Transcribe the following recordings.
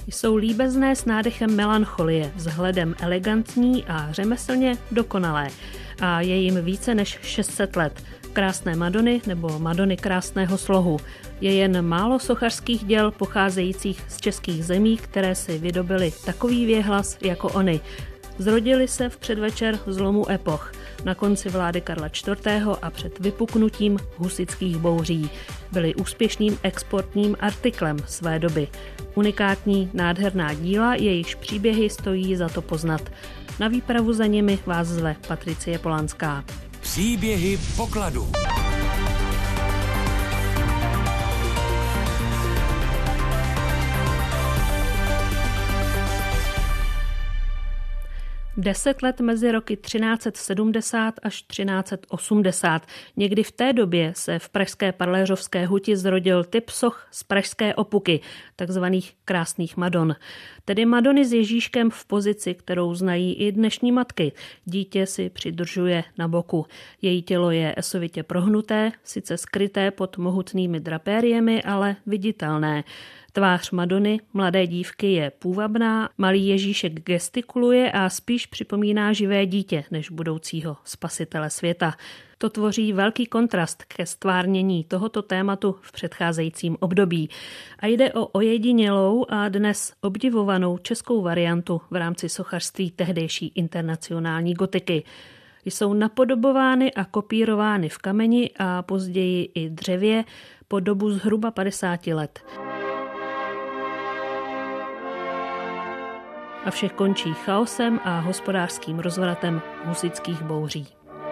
Jsou líbezné s nádechem melancholie, vzhledem elegantní a řemeslně dokonalé. A je jim více než 600 let. Krásné Madony nebo Madony krásného slohu. Je jen málo sochařských děl pocházejících z českých zemí, které si vydobily takový věhlas jako ony. Zrodili se v předvečer zlomu epoch, na konci vlády Karla IV. A před vypuknutím husitských bouří. Byli úspěšným exportním artiklem své doby. Unikátní, nádherná díla, jejichž příběhy stojí za to poznat. Na výpravu za nimi vás zve Patricie Polanská. Příběhy pokladu. Deset let mezi roky 1370 až 1380. Někdy v té době se v pražské Parléřovské huti zrodil typ soch z pražské opuky, takzvaných krásných Madon. Tedy Madony s Ježíškem v pozici, kterou znají i dnešní matky. Dítě si přidržuje na boku. Její tělo je esovitě prohnuté, sice skryté pod mohutnými drapériemi, ale viditelné. Tvář Madony, mladé dívky, je půvabná, malý Ježíšek gestikuluje a spíš připomíná živé dítě než budoucího spasitele světa. To tvoří velký kontrast ke stvárnění tohoto tématu v předcházejícím období. A jde o ojedinělou a dnes obdivovanou českou variantu v rámci sochařství tehdejší internacionální gotiky. Jsou napodobovány a kopírovány v kameni a později i dřevě po dobu zhruba 50 let. A vše končí chaosem a hospodářským rozvratem husitských bouří.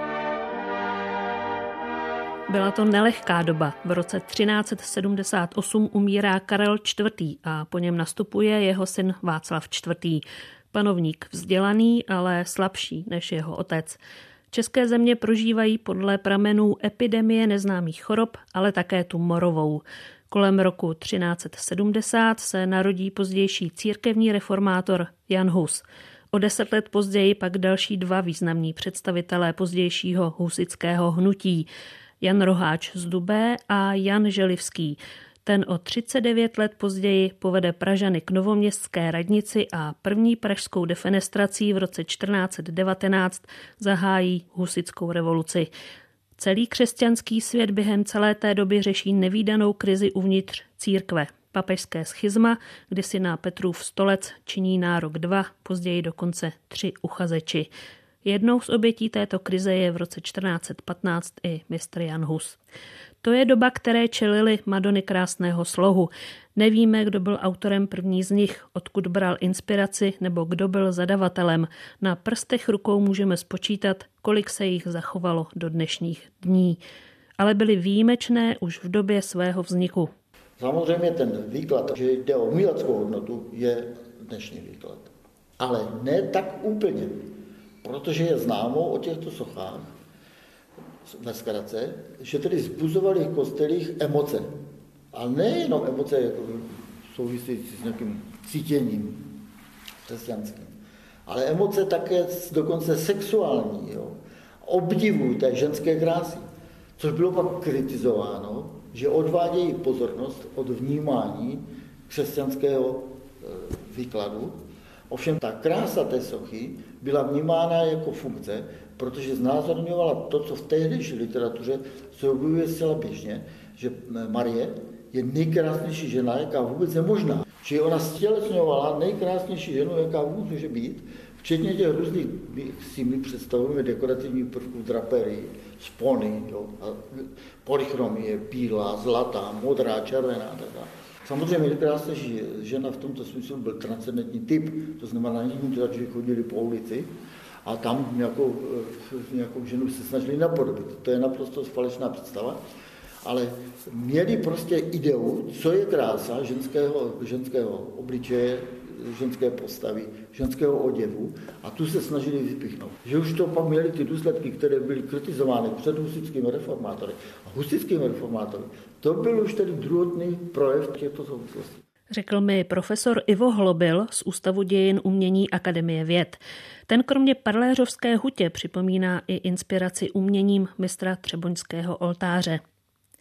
Byla to nelehká doba. V roce 1378 umírá Karel IV. A po něm nastupuje jeho syn Václav IV. Panovník vzdělaný, ale slabší než jeho otec. České země prožívají podle pramenů epidemie neznámých chorob, ale také tu morovou. Kolem roku 1370 se narodí pozdější církevní reformátor Jan Hus. O 10 let později pak další dva významní představitelé pozdějšího husitského hnutí. Jan Roháč z Dubé a Jan Želivský. Ten o 39 let později povede Pražany k novoměstské radnici a první pražskou defenestrací v roce 1419 zahájí husitskou revoluci. Celý křesťanský svět během celé té doby řeší nevídanou krizi uvnitř církve. Papežské schizma, kdy si na Petrův stolec činí nárok 2, později dokonce 3 uchazeči. Jednou z obětí této krize je v roce 1415 i mistr Jan Hus. To je doba, které čelily Madony krásného slohu. Nevíme, kdo byl autorem první z nich, odkud bral inspiraci nebo kdo byl zadavatelem. Na prstech rukou můžeme spočítat, kolik se jich zachovalo do dnešních dní. Ale byly výjimečné už v době svého vzniku. Samozřejmě ten výklad, že jde o uměleckou hodnotu, je dnešní výklad. Ale ne tak úplně, protože je známo o těchto sochách ve zkratce, že tedy vzbuzovaly v kostelích emoce. Ale nejenom emoce jako související s nějakým cítěním křesťanským, ale emoce také dokonce sexuální, jo? Obdivu té ženské krásy. Což bylo pak kritizováno, že odvádějí pozornost od vnímání křesťanského výkladu. Ovšem ta krása té sochy byla vnímána jako funkce, protože znázorňovala to, co v tehdejší literatuře se objevuje zcela běžně, že Marie je nejkrásnější žena, jaká vůbec je možná. Že ona stělesňovala nejkrásnější ženu, jaká vůbec může být, včetně těch různých, si my představujeme dekorativních prvků draperii, spony, polychromie, bílá, zlatá, modrá, červená a tak dále. Samozřejmě nejkrásnější žena v tomto smyslu byl transcendentní typ, to znamená, že chodili po ulici a tam nějakou ženu se snažili napodobit. To je naprosto falešná představa, ale měli prostě ideu, co je krása ženského obličeje, ženské postavy, ženského oděvu a tu se snažili vypíchnout. Že už to pak měli ty důsledky, které byly kritizovány před husitskými reformátory a husitskými reformátory, to byl už tedy druhotný projev těchto souvislostí. Řekl mi profesor Ivo Hlobil z Ústavu dějin umění Akademie věd. Ten kromě Parléřovské hutě připomíná i inspiraci uměním mistra třeboňského oltáře.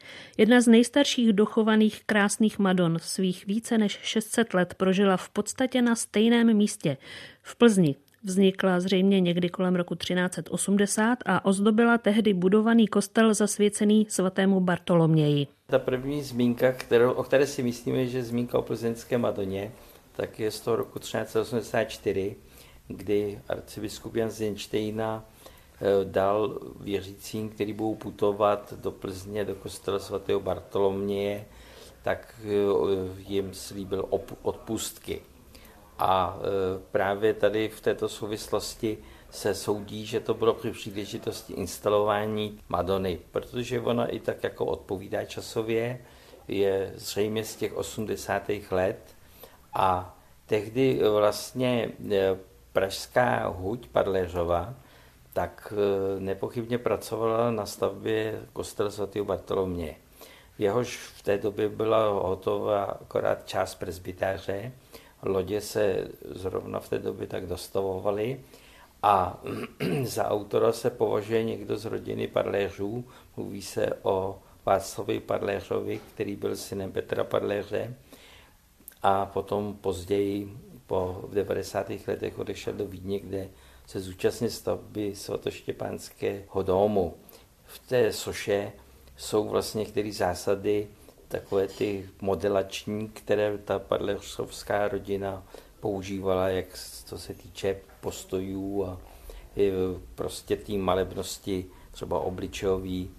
Jedna z nejstarších dochovaných krásných Madon svých více než 600 let prožila v podstatě na stejném místě, v Plzni. Vznikla zřejmě někdy kolem roku 1380 a ozdobila tehdy budovaný kostel zasvěcený svatému Bartoloměji. Ta první zmínka, o které si myslíme, že je zmínka o plzeňské Madoně, tak je z toho roku 1384, kdy arcibiskup Jan z Jenštejna dal věřícím, kteří budou putovat do Plzně, do kostela svatého Bartoloměje, tak jim slíbil odpustky. A právě tady v této souvislosti se soudí, že to bylo při příležitosti instalování Madony, protože ona i tak jako odpovídá časově, je zřejmě z těch 80. let a tehdy vlastně pražská huť Padléřova tak nepochybně pracovala na stavbě kostela svatého Bartoloměje. Jehož v té době byla hotová akorát část presbytáře, lodě se zrovna v té době tak dostavovaly a za autora se považuje někdo z rodiny Padléřů. Mluví se o Václavi Padléřovi, který byl synem Petra Padléře a potom později v 90. letech odešel do Vídně, kde se zúčastnil stavby svatoštěpánského domu. V té soše jsou vlastně některé zásady, takové ty modelační, které ta padléřovská rodina používala, jak co se týče postojů a prostě té malebnosti, třeba obličejový,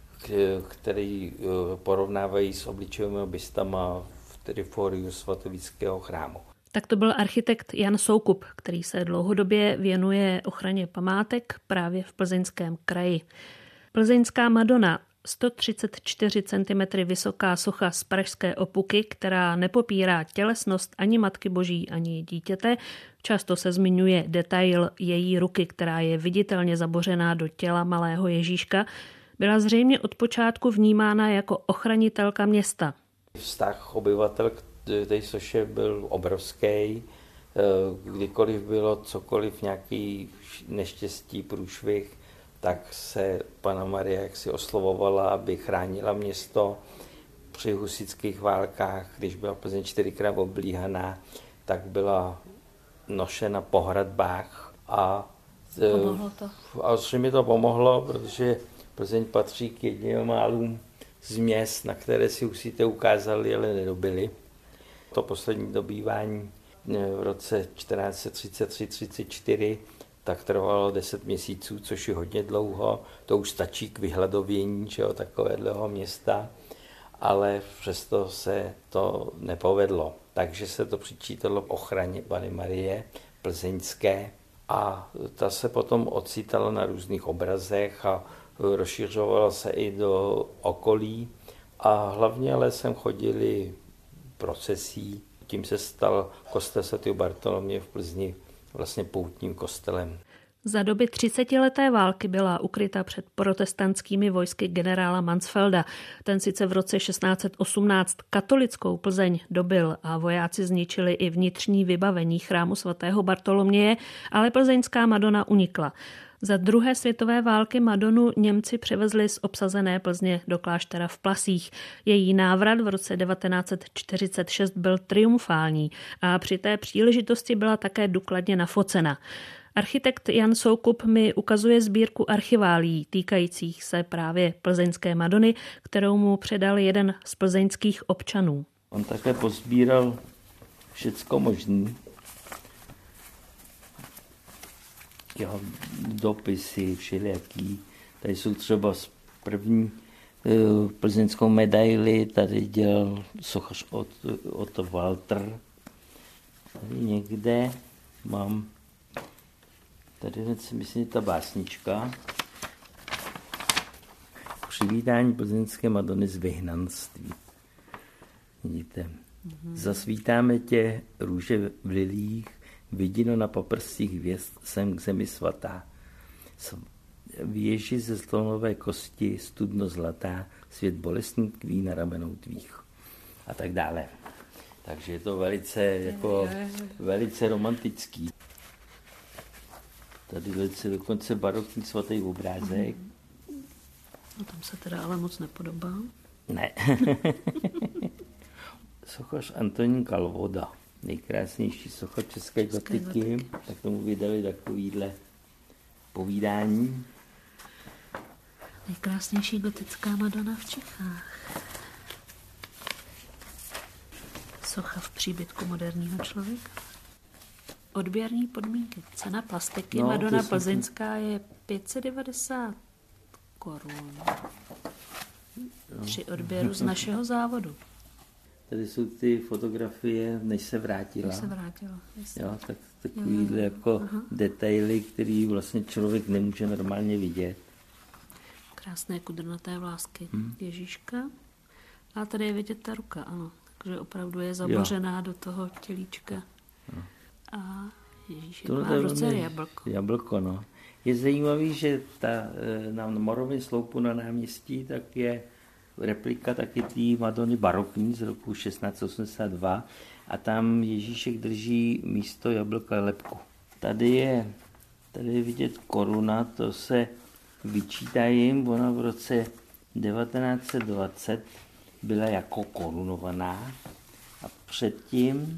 který porovnávají s obličejovými bystama v triforiu svatovíckého chrámu. Tak to byl architekt Jan Soukup, který se dlouhodobě věnuje ochraně památek právě v Plzeňském kraji. Plzeňská Madona, 134 cm vysoká socha z pražské Opuky, která nepopírá tělesnost ani Matky Boží, ani dítěte. Často se zmiňuje detail její ruky, která je viditelně zabořená do těla malého Ježíška. Byla zřejmě od počátku vnímána jako ochranitelka města. Vztah obyvatel k té soše byl obrovský. Kdykoliv bylo cokoliv, nějaký neštěstí, průšvih, tak se Panna Marie jaksi oslovovala, aby chránila město. Při husitských válkách, když byla Plzeň 4krát oblíhaná, tak byla nošena po hradbách. Pomohlo to? A zřejmě to pomohlo, protože Plzeň patří k jedním málům z měst, na které si husité ukázali, ale nedobili. To poslední dobývání v roce 1433-34 tak trvalo 10 měsíců, což je hodně dlouho. To už stačí k vyhladovění takového města, ale přesto se to nepovedlo. Takže se to přičítalo ochraně Panny Marie plzeňské a ta se potom ocitala na různých obrazech a rozšiřovala se i do okolí a hlavně ale sem chodili procesí. Tím se stal kostel svatého Bartoloměje v Plzni vlastně poutním kostelem. Za doby 30leté války byla ukryta před protestantskými vojsky generála Mansfelda. Ten sice v roce 1618 katolickou Plzeň dobyl a vojáci zničili i vnitřní vybavení chrámu svatého Bartoloměje, ale plzeňská Madona unikla. Za druhé světové války Madonu Němci převezli z obsazené Plzně do kláštera v Plasích. Její návrat v roce 1946 byl triumfální a při té příležitosti byla také důkladně nafocena. Architekt Jan Soukup mi ukazuje sbírku archiválií týkajících se právě plzeňské Madony, kterou mu předal jeden z plzeňských občanů. On také pozbíral všecko možný. Dopisy všelijaký. Tady jsou třeba z první plzeňskou medaili, tady dělal sochař Otto Walter. Tady někde mám, tady si myslím, ta básnička. Přivítání plzeňské Madony z vyhnanství. Vidíte, zasvítáme tě, růže v lilích, vidino na poprscích hvězd, sem k zemi svatá. Věži ze slonové kosti, studno zlatá, svět bolestný tkví na ramenou tvých. A tak dále. Takže je to velice romantický. Tady velice dokonce barokní svatý obrázek. No, tam se teda ale moc nepodobá. Ne. Sochař Antonín Kalvoda, nejkrásnější socha české gotiky, tak tomu vydali takovýhle povídání. Nejkrásnější gotická Madonna v Čechách. Socha v příbytku moderního člověka. Odběrní podmínky. Cena plastiky Madonna plzeňská je 590 korun. Při odběru z našeho závodu. Tady jsou ty fotografie, než se vrátila. Jo, tak takovýhle jako detaily, který vlastně člověk nemůže normálně vidět. Krásné kudrnaté vlásky Ježíška. A tady je vidět ta ruka, ano. Takže opravdu je zabořená do toho tělíčka. A Ježíšek má v ruce jablko. Jablko, no. Je zajímavý, že na Morově sloupu na náměstí tak je replika taky té Madony barokní z roku 1682 a tam Ježíšek drží místo jablka lebku. Tady je vidět koruna, to se vyčítá jim, ona v roce 1920 byla jako korunovaná a předtím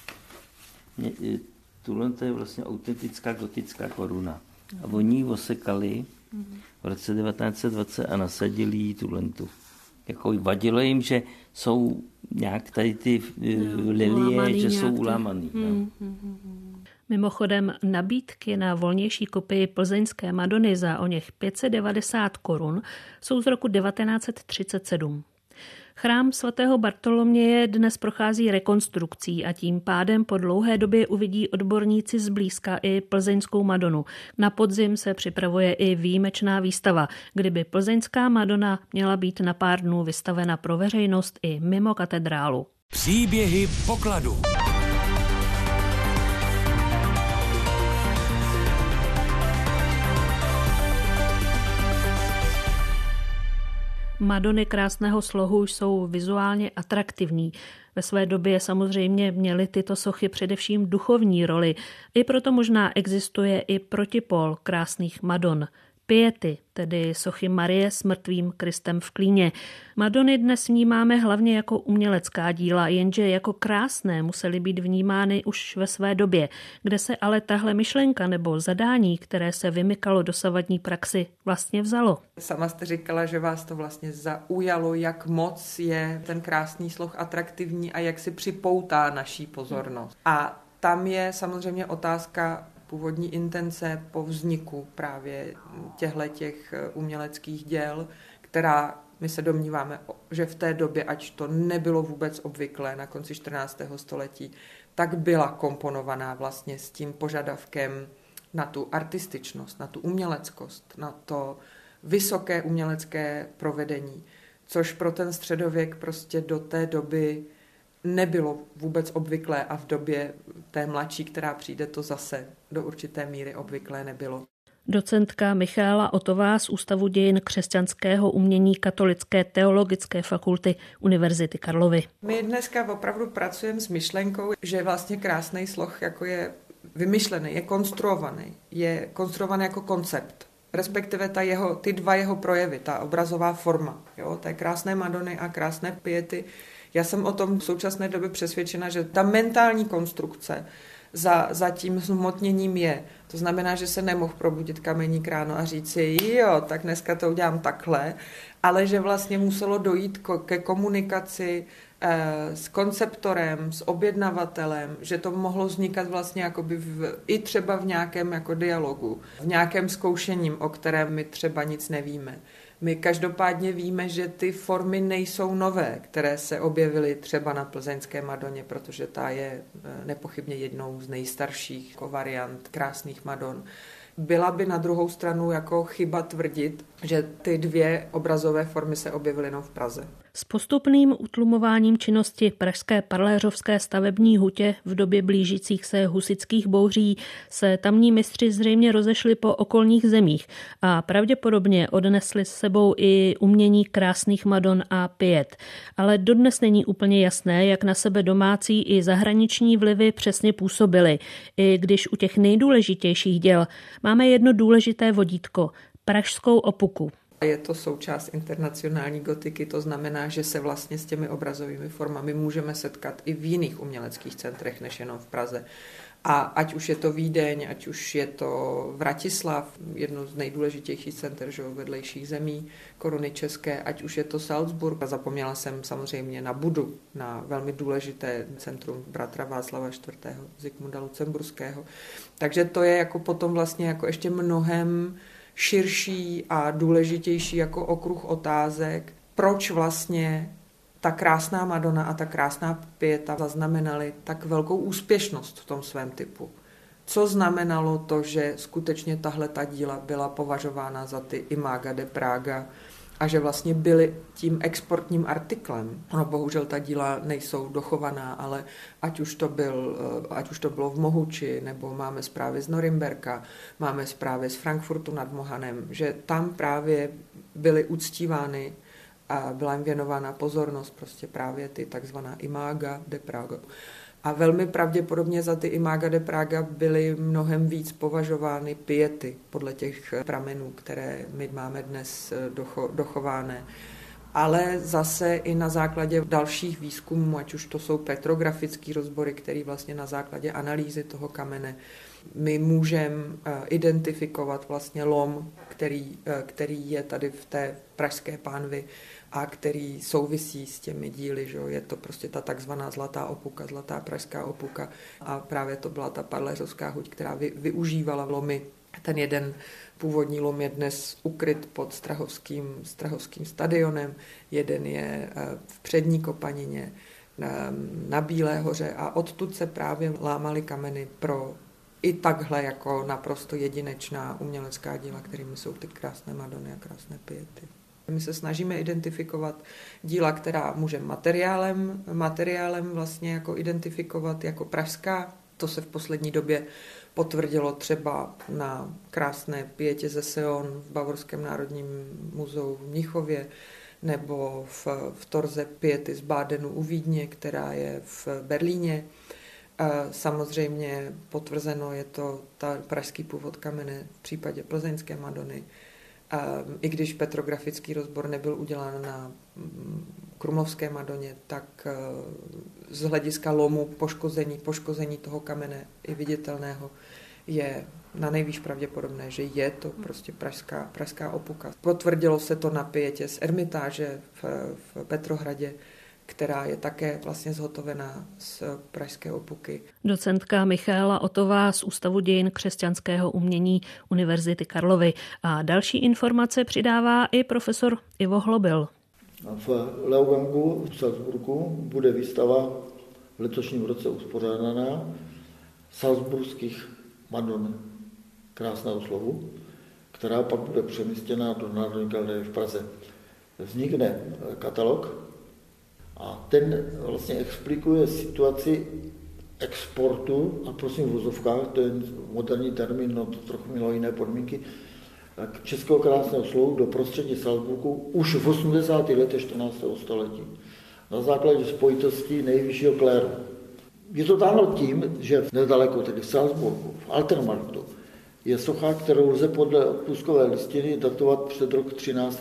tohle je vlastně autentická gotická koruna. A oni ji osekali v roce 1920 a nasadili jí tuhlentu. Jako vadilo jim, že jsou nějak tady ty lilie, že jsou ulámaný. Mimochodem nabídky na volnější kopii plzeňské Madony za oněch 590 korun jsou z roku 1937. Chrám svatého Bartoloměje dnes prochází rekonstrukcí a tím pádem po dlouhé době uvidí odborníci zblízka i plzeňskou Madonu. Na podzim se připravuje i výjimečná výstava, kdyby plzeňská Madona měla být na pár dnů vystavena pro veřejnost i mimo katedrálu. Příběhy pokladu. Madony krásného slohu jsou vizuálně atraktivní. Ve své době samozřejmě měly tyto sochy především duchovní roli. I proto možná existuje i protipol krásných Madon. Piety, tedy sochy Marie s mrtvým Kristem v klíně. Madony dnes vnímáme hlavně jako umělecká díla, jenže jako krásné musely být vnímány už ve své době, kde se ale tahle myšlenka nebo zadání, které se vymykalo dosavadní praxi, vlastně vzalo. Sama jste říkala, že vás to vlastně zaujalo, jak moc je ten krásný sloh atraktivní a jak si připoutá naší pozornost. A tam je samozřejmě otázka původní intence po vzniku právě těch uměleckých děl, která my se domníváme, že v té době, ať to nebylo vůbec obvyklé na konci 14. století, tak byla komponovaná vlastně s tím požadavkem na tu artističnost, na tu uměleckost, na to vysoké umělecké provedení, což pro ten středověk prostě do té doby nebylo vůbec obvyklé a v době té mladší, která přijde, to zase do určité míry obvyklé nebylo. Docentka Michaela Otová z Ústavu dějin křesťanského umění Katolické teologické fakulty Univerzity Karlovy. My dneska opravdu pracujeme s myšlenkou, že vlastně krásný sloh jako je vymyšlený, je konstruovaný jako koncept. Respektive ty dva jeho projevy, ta obrazová forma, té krásné Madony a krásné Piety. Já jsem o tom v současné době přesvědčena, že ta mentální konstrukce za tím zhmotněním je. To znamená, že se nemohl probudit kameník ráno a říct si, jo, tak dneska to udělám takhle, ale že vlastně muselo dojít ke komunikaci s konceptorem, s objednavatelem, že to mohlo vznikat vlastně jakoby i třeba v nějakém jako dialogu, v nějakém zkoušením, o kterém my třeba nic nevíme. My každopádně víme, že ty formy nejsou nové, které se objevily třeba na plzeňské Madoně, protože ta je nepochybně jednou z nejstarších variant krásných Madon. Byla by na druhou stranu jako chyba tvrdit, že ty dvě obrazové formy se objevily jenom v Praze. S postupným utlumováním činnosti pražské parléřovské stavební hutě v době blížících se husitských bouří se tamní mistři zřejmě rozešli po okolních zemích a pravděpodobně odnesli s sebou i umění krásných Madon a Piet. Ale dodnes není úplně jasné, jak na sebe domácí i zahraniční vlivy přesně působily, i když u těch nejdůležitějších děl máme jedno důležité vodítko – pražskou opuku. Je to součást internacionální gotiky, to znamená, že se vlastně s těmi obrazovými formami můžeme setkat i v jiných uměleckých centrech, než jenom v Praze. A ať už je to Vídeň, ať už je to Vratislav, jedno z nejdůležitějších center vedlejších zemí koruny české, ať už je to Salzburg. A zapomněla jsem samozřejmě na Budu, na velmi důležité centrum bratra Václava IV. Zikmunda Lucemburského. Takže to je jako potom vlastně jako ještě mnohem širší a důležitější jako okruh otázek, proč vlastně ta krásná Madonna a ta krásná Pieta zaznamenaly tak velkou úspěšnost v tom svém typu. Co znamenalo to, že skutečně tahle ta díla byla považována za ty Imaga de Praga a že vlastně byly tím exportním artiklem. Ono bohužel ta díla nejsou dochovaná, ale ať už to bylo v Mohuči, nebo máme zprávy z Norimberka, máme zprávy z Frankfurtu nad Mohanem, že tam právě byly uctívány a byla jim věnována pozornost prostě právě ty takzvaná Imaga de Praga. A velmi pravděpodobně za ty Imaga de Praga byly mnohem víc považovány piety podle těch pramenů, které my máme dnes dochované. Ale zase i na základě dalších výzkumů, ať už to jsou petrografické rozbory, které vlastně na základě analýzy toho kamene my můžeme identifikovat vlastně lom, který je tady v té pražské pánvi a který souvisí s těmi díly. Že? Je to prostě ta takzvaná zlatá opuka, zlatá pražská opuka a právě to byla ta parléřovská huť, která využívala lomy. Ten jeden původní lom je dnes ukryt pod Strahovským stadionem, jeden je v Přední Kopanině na Bílé hoře a odtud se právě lámaly kameny pro i takhle jako naprosto jedinečná umělecká díla, kterými jsou ty krásné Madony a krásné Piety. My se snažíme identifikovat díla, která můžeme materiálem vlastně jako identifikovat jako pražská. To se v poslední době potvrdilo třeba na krásné Pietě ze Sion v Bavorském národním muzeu v Mnichově nebo v torze Piety z Bádenu u Vídně, která je v Berlíně. Samozřejmě potvrzeno je to ta pražský původ kamene v případě plzeňské Madony. I když petrografický rozbor nebyl udělán na krumlovské Madoně, tak z hlediska lomu poškození toho kamene i viditelného je na nejvýš pravděpodobné, že je to prostě pražská opuka. Potvrdilo se to na Pietě z Ermitáže v Petrohradě, která je také vlastně zhotovená z pražské opuky. Docentka Michaela Otová z Ústavu dějin křesťanského umění Univerzity Karlovy. A další informace přidává i profesor Ivo Hlobil. V Leogangu v Salzburgu bude výstava v letošním roce uspořádaná salzburských Madon krásného slovu, která pak bude přemístěna do Národní galerie v Praze. Vznikne katalog a ten vlastně explikuje situaci exportu, a prosím v vozovkách, to je moderní termín, no to trochu mělo jiné podmínky, českého krásného slovu do prostředí Salzburgu už v 80. letech 14. století na základě spojitosti nejvyššího kléru. Je to dáno tím, že nedaleko, tedy v Salzburgu, v Altermarktu, je socha, kterou lze podle odpustkové listiny datovat před rok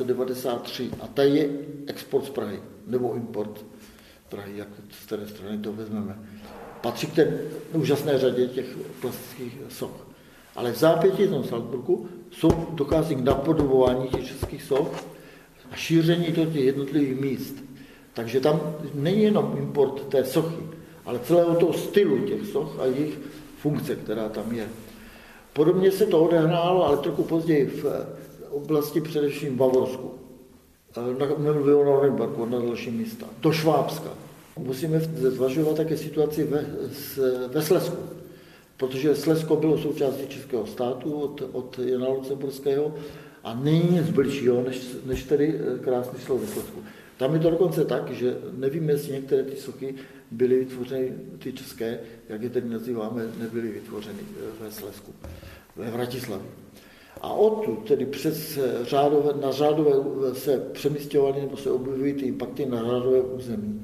1393 a ta je export z Prahy, nebo import z Prahy, jak z té strany to vezmeme. Patří k té úžasné řadě těch plastických soch. Ale v zápětí tom Salzburgu dochází k napodobování těch českých soch a šíření těch jednotlivých míst. Takže tam není jenom import té sochy, ale celého toho stylu těch soch a jejich funkce, která tam je. Podobně se to odehrálo, ale trochu později v oblasti především v Bavorsku. Nemluvím o Norimberku, na další místa. Do Švábska. Musíme zvažovat také situaci ve Slezsku, protože Slezsko bylo součástí českého státu od Jana Lucemburského a není nic bližšího, než tedy krásný slovo ve Slezsku. Tam je to dokonce tak, že nevíme, jestli některé ty sochy byly vytvořeny, ty české, jak je tedy nazýváme, nebyly vytvořeny ve Slezsku, ve Vratislavě. A odtud, tedy na řádové se přemístěvaly nebo se objevují ty impakty na řádové území.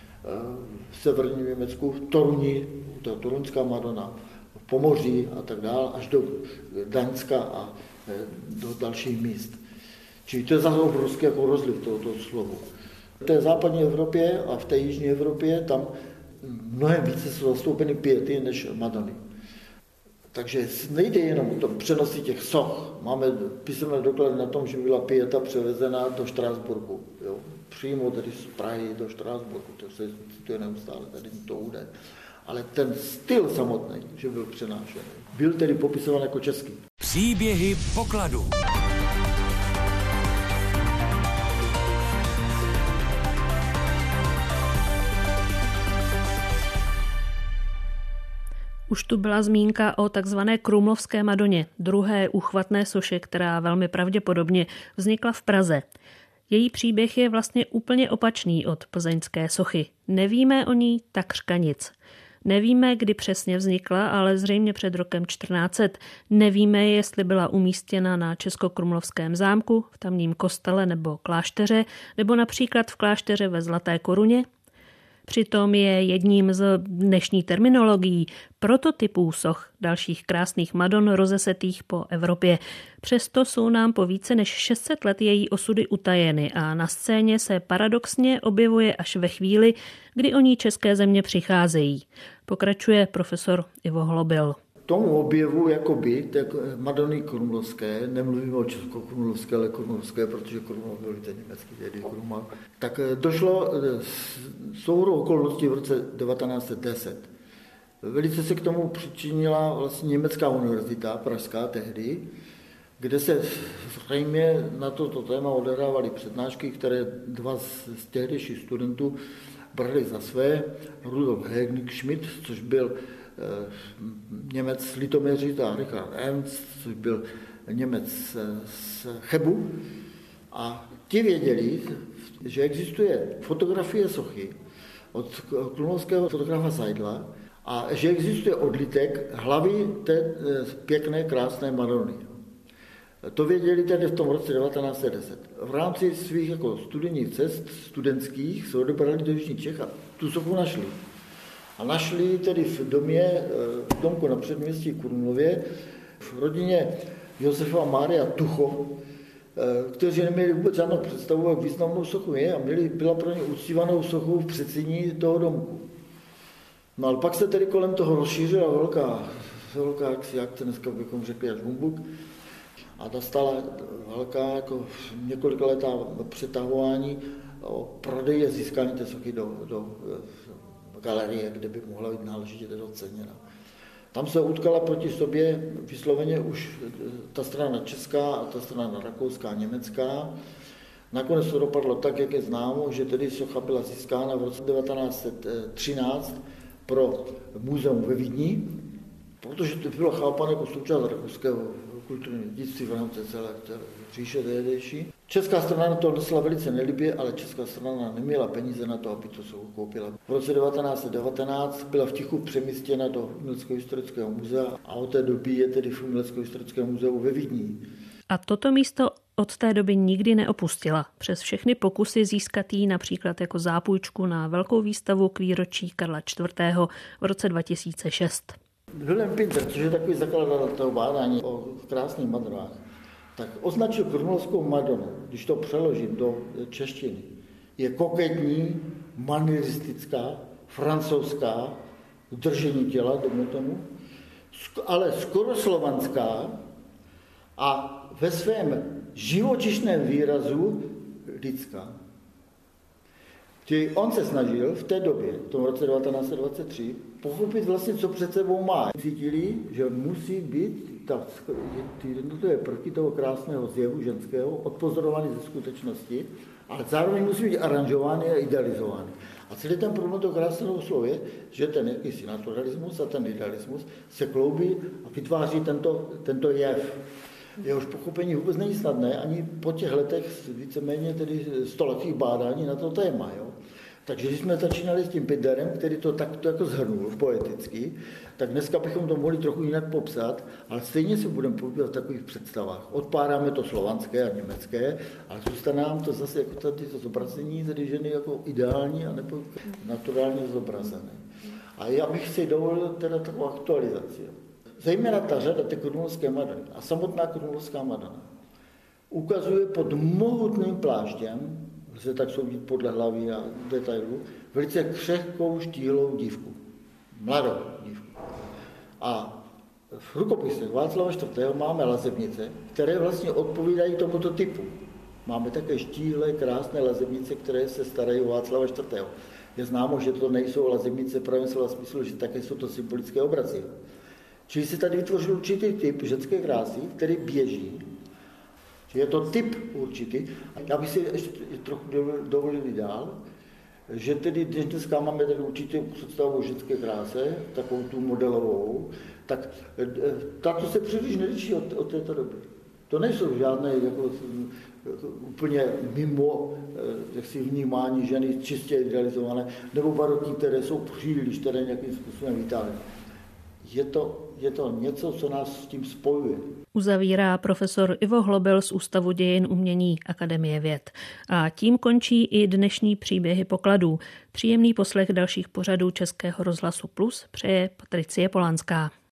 V severním Německu, v Toruni, to je Torunská Madonna, v Pomoří a tak dále, až do Daňska a do dalších míst. Čili to je zase obrovský jako rozliv tohoto slovu. V té západní Evropě a v té jižní Evropě tam mnohem více jsou zastoupeny piety než madony. Takže nejde jenom o tom přenosi těch soch. Máme písemné doklady na tom, že byla pieta převezena do Štrásburku. Jo? Přímo tedy z Prahy do Štrásburku. To se cituje neustále, tady to údaj. Ale ten styl samotný, že byl přenášený, byl tedy popisován jako český. Příběhy pokladu. Už tu byla zmínka o takzvané Krumlovské Madoně, druhé úchvatné soše, která velmi pravděpodobně vznikla v Praze. Její příběh je vlastně úplně opačný od plzeňské sochy. Nevíme o ní takřka nic. Nevíme, kdy přesně vznikla, ale zřejmě před rokem 1400. Nevíme, jestli byla umístěna na Českokrumlovském zámku, v tamním kostele nebo klášteře, nebo například v klášteře ve Zlaté Koruně. Přitom je jedním z dnešní terminologií prototypů soch dalších krásných Madon rozesetých po Evropě. Přesto jsou nám po více než 600 let její osudy utajeny a na scéně se paradoxně objevuje až ve chvíli, kdy o ní české země přicházejí. Pokračuje profesor Ivo Hlobil. Tomu objevu jakoby té Madony krumlovské, nemluvíme o českokrumlovské, ale krumlovské, protože Krumlov byl ten německý tedy Krumlov, tak došlo souhrou okolností v roce 1910. Velice se k tomu přičinila vlastně německá univerzita, pražská tehdy, kde se zřejmě na toto téma odehrávaly přednášky, které dva z tehdejších studentů brali za své, Rudolf Hegnick-Schmidt, což byl Němec z Litoměřic a Richard Ernst, což byl Němec z Chebu. A ti věděli, že existuje fotografie sochy od krumlovského fotografa Seidla a že existuje odlitek hlavy té pěkné, krásné Madony. To věděli tedy v tom roce 1910. V rámci svých jako studijních cest studentských se odebrali do Jižních Čech a tu sochu našli. A našli tedy v domku na předměstí Krumlově v rodině Josefa a Mária Tucho, kteří neměli vůbec žádnou představu, jak významnou sochu je a byla pro ně uctívanou sochou v předsíni toho domku. No ale pak se tedy kolem toho rozšířila velká jak to dneska bychom řekli až humbuk, a dostala velká jako několikaletá přetahování o prodeji a získání té sochy do galerie, kde by mohla být náležitě doceněna. Tam se utkala proti sobě vysloveně už ta strana česká a ta strana rakouská a německá. Nakonec to dopadlo tak, jak je známo, že tedy socha byla získána v roce 1913 pro muzeum ve Vídni, protože to bylo chápané jako součást rakouského kulturního dědictví v rámci celé říše tehdejší. Česká strana na to nesla velice nelibě, ale česká strana neměla peníze na to, aby to sochu koupila. V roce 1919 byla v tichu přemístěna do Uměleckého historického muzea a od té doby je tedy v Uměleckém historickém muzeu ve Vídni. A toto místo od té doby nikdy neopustila. Přes všechny pokusy získat jí například jako zápůjčku na velkou výstavu k výročí Karla IV. V roce 2006. Wilhelm Pinter, což je takový zakladatel toho bádání o krásných Madonách, tak označil krumlovskou Madonu, když to přeložím do češtiny, je koketní, manieristická, francouzská, držení těla, tomu, ale skoro slovanská a ve svém živočišném výrazu lidská. Čili on se snažil v té době, v tom roce 1923, pochopit vlastně, co před sebou má. Cítili, že musí být ty jednotlivé prvky toho krásného zjevu ženského odpozorovány ze skutečnosti, ale zároveň musí být aranžovány a idealizovány. A celý ten problém toho krásného slova je, že ten jakýsi naturalismus a ten idealismus se kloubí a vytváří tento jev. Jehož pochopení vůbec není snadné ani po těch letech víceméně tedy stoletých bádání na to téma. Jo? Takže když jsme začínali s tím Pinterem, který to takto jako zhrnul poeticky, tak dneska bychom to mohli trochu jinak popsat, ale stejně si budeme povídat v takových představách. Odpáráme to slovanské a německé, ale zůstane nám to zase jako tady to zobrazení, tedy ženy jako ideální a nebo naturálně zobrazené. A já bych si dovolil teda takovou aktualizaci. Zejména ta řada té krumlovské Madony a samotná krumlovská Madona ukazuje pod mohutným pláštěm, lze tak soudit podle hlavy a detailů, velice křehkou štíhlou dívku. Mladou dívku. A v rukopisech Václava IV. Máme lazebnice, které vlastně odpovídají tomuto typu. Máme také štíhlé, krásné lazebnice, které se starají o Václava IV. Je známo, že to nejsou lazebnice v pravém slova smyslu, že také jsou to symbolické obrazy. Čili se tady vytvořil určitý typ ženské krásy, který běží. Je to typ určitý. Já bych si ještě trochu dovolil dál, že tedy dneska máme tady určitou představu o ženské kráse, takovou tu modelovou, tak tato se příliš neliší od této doby. To nejsou žádné jako úplně mimo jaksi vnímání ženy čistě idealizované, nebo barokní, které jsou příliš, které nějakým způsobem vítány. Je to něco, co nás s tím spojuje. Uzavírá profesor Ivo Hlobil z Ústavu dějin umění Akademie věd. A tím končí i dnešní příběhy pokladů. Příjemný poslech dalších pořadů Českého rozhlasu Plus přeje Patricie Polanská.